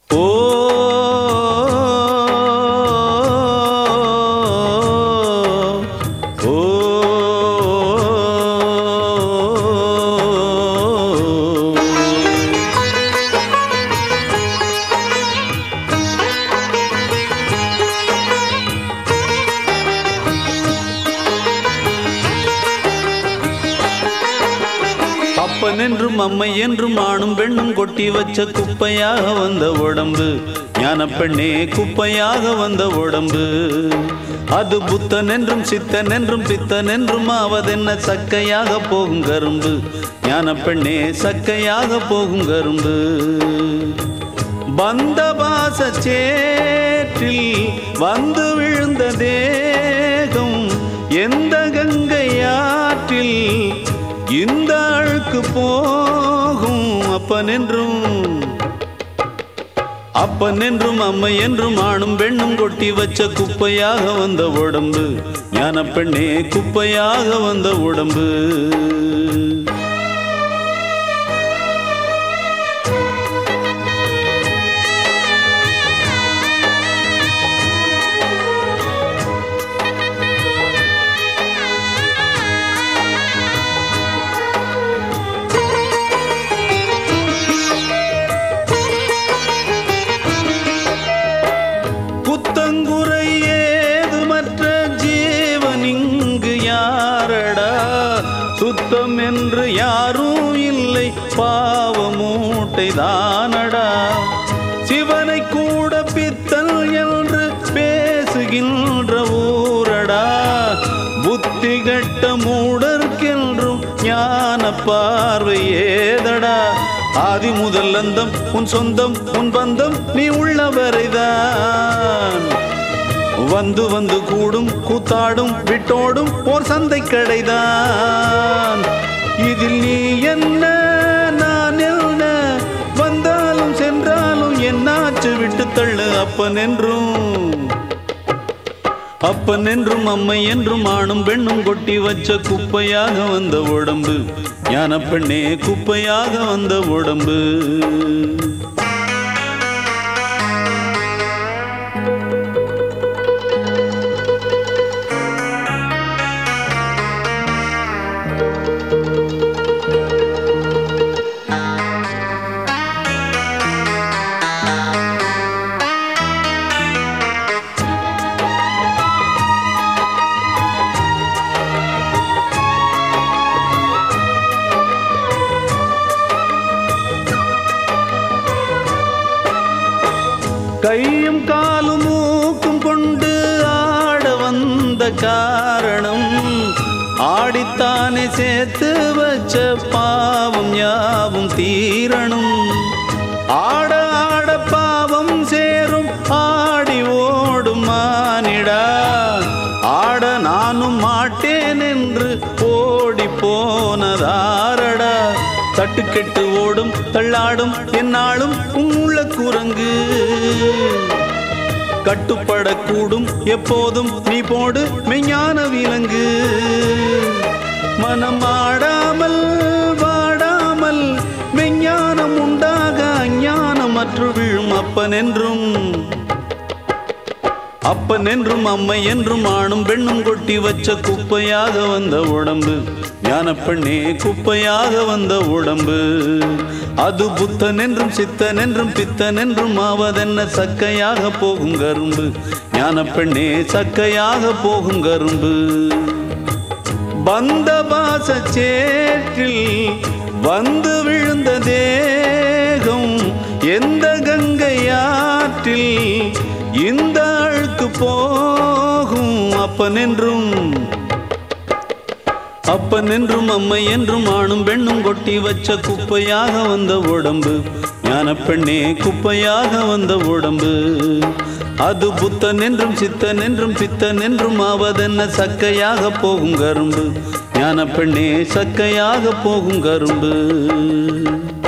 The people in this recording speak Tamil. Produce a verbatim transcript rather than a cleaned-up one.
ஓ அப்பன் என்றும் அம்மை என்றும் ஆணும் பெண்ணும் கொட்டி வச்ச குப்பையாக வந்த உடம்பு ஞான பெண்ணே குப்பையாக வந்த உடம்பு. அது புத்தன் என்றும் சித்தன் என்றும் பித்தன் என்றும் ஆவதென்ன சக்கையாக போகும் கரும்பு ஞான பெண்ணே சக்கையாக போகும் கரும்பு. வந்த பாச சேற்றில் வந்து விழுந்த தேகம் எந்த கங்கையாற்றில் இந்த அழுக்கு போகும். அப்பன் என்றும் அப்பன் என்றும் அம்மை என்றும் ஆணும் பெண்ணும் கொட்டி வச்ச குப்பையாக வந்த உடம்பு ஞான பெண்ணே குப்பையாக வந்த உடம்பு. குத்தங்குறை ஏதுமற்ற ஜீவன் இங்கு யாரடா, சுத்தம் என்று யாரும் இல்லை பாவமூட்டை தானடா. சிவனை கூட பித்தல் என்று பேசுகின்ற ஊரடா, புத்தி கட்ட மூடர்க்கென்றும் ஞான பார்வை ஏதடா. ஆதி முதல் அந்தம் உன் சொந்தம் உன் பந்தம் நீ உள்ளவரைதான். வந்து வந்து கூடும் கூத்தாடும் விட்டோடும் ஓர் சந்தை கடைதான். இதில் நீ என்ன நான் என்ன, வந்தாலும் சென்றாலும் என்னாச்சு விட்டு தள்ளு. அப்பன் என்றும் அப்பன் என்றும் அம்மை என்றும் ஆணும் பெண்ணும் கொட்டி வச்ச குப்பையாக வந்த உடம்பு ஞான பெண்ணே குப்பையாக வந்த உடம்பு. கையும் காலும் மூக்கும் கொண்டு ஆட வந்த காரணம், ஆடித்தானே சேர்த்து வச்ச பாவம் யாவும் தீரணும். ஆட ஆட பாவம் சேரும் ஆடி ஓடும் மானிடா, ஆட நானும் மாட்டேன் என்று ஓடி போனதாரடா. தட்டுக்கெட்டு ஓடும் தள்ளாடும் என்னாலும் உள்ள குரங்கு, கட்டுப்படக்கூடும் எப்போதும் நீ போடு மெய்ஞான விலங்கு. மனம் ஆடாமல் வாடாமல் மெய்ஞானம் உண்டாக அஞ்ஞானம் அற்று விழும். அப்பன் என்றும் அப்பன் என்றும் அம்மை என்றும் ஆணும் பெண்ணும் கொட்டி வச்ச குப்பையாக வந்த உடம்பு ஞான பெண்ணே குப்பையாக வந்த உடம்பு. அது புத்தன் என்றும் சித்தன் என்றும் பித்தன் என்றும் ஆவதென்ன சக்கையாக போகும் கரும்பு ஞான பெண்ணே சக்கையாக போகும் கரும்பு. வந்த பாச சேற்றில் வந்து விழுந்த தேகம் எந்த கங்கையாற்றில் இந்த அழுக்கு போகும். அப்பன் என்றும் அப்பன் என்றும் அம்மை என்றும் ஆணும் பெண்ணும் கொட்டி வச்ச குப்பையாக வந்த உடம்பு ஞான பெண்ணே குப்பையாக வந்த உடம்பு. அது புத்தன் என்றும் சித்தன் என்றும் பித்தன் என்றும் ஆவதென்ன சக்கையாக போகும் கரும்பு ஞான பெண்ணே சக்கையாக போகும் கரும்பு.